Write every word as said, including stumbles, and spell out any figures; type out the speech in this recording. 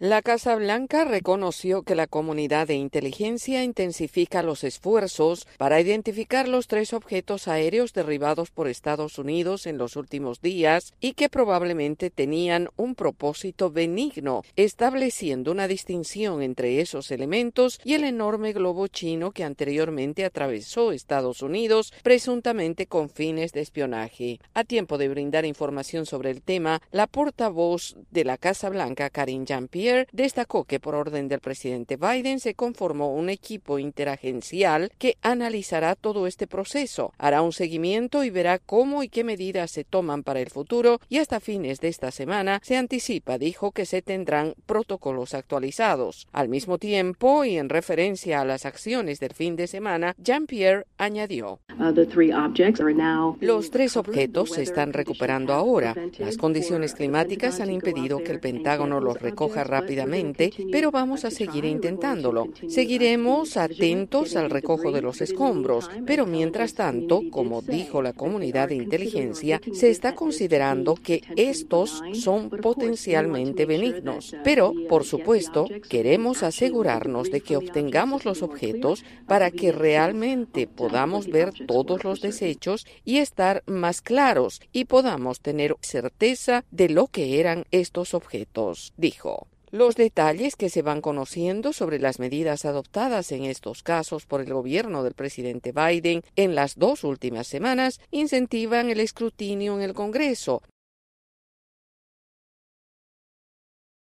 La Casa Blanca reconoció que la comunidad de inteligencia intensifica los esfuerzos para identificar los tres objetos aéreos derribados por Estados Unidos en los últimos días y que probablemente tenían un propósito benigno, estableciendo una distinción entre esos elementos y el enorme globo chino que anteriormente atravesó Estados Unidos, presuntamente con fines de espionaje. A tiempo de brindar información sobre el tema, la portavoz de la Casa Blanca, Karine Jean-Pierre, destacó que por orden del presidente Biden se conformó un equipo interagencial que analizará todo este proceso, hará un seguimiento y verá cómo y qué medidas se toman para el futuro y hasta fines de esta semana se anticipa, dijo, que se tendrán protocolos actualizados. Al mismo tiempo y en referencia a las acciones del fin de semana, Jean-Pierre añadió: Los tres objetos se están recuperando ahora. Las condiciones climáticas han impedido que el Pentágono los recoja rápidamente, pero vamos a seguir intentándolo. Seguiremos atentos al recojo de los escombros, pero mientras tanto, como dijo la comunidad de inteligencia, se está considerando que estos son potencialmente benignos. Pero, por supuesto, queremos asegurarnos de que obtengamos los objetos para que realmente podamos ver todos los desechos y estar más claros y podamos tener certeza de lo que eran estos objetos, dijo. Los detalles que se van conociendo sobre las medidas adoptadas en estos casos por el gobierno del presidente Biden en las dos últimas semanas incentivan el escrutinio en el Congreso,